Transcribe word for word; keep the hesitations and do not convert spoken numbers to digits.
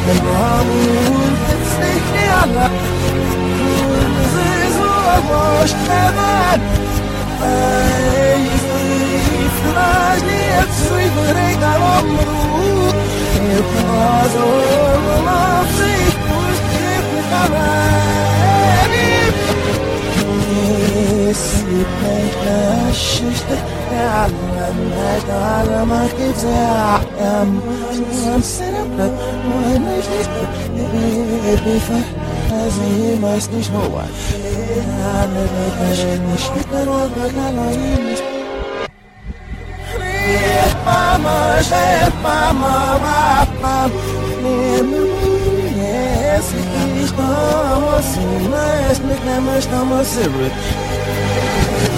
Weiß nicht wo Mama, chef, Mama, Mama, yes, ich bin nicht mal, was ich weiß, mit einem Stamm, was ich